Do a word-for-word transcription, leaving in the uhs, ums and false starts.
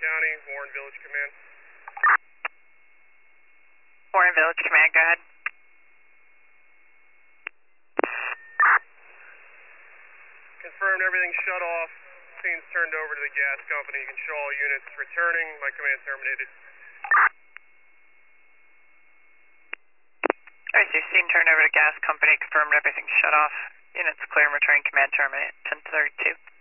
County, Warren Village Command. Warren Village Command, go ahead. Confirmed everything's shut off. Scene's turned over to the gas company. You can show all units returning. My command terminated. Alright, so you've seen turned over to gas company, confirmed everything's shut off. Units clear and returning command terminate, ten thirty-two.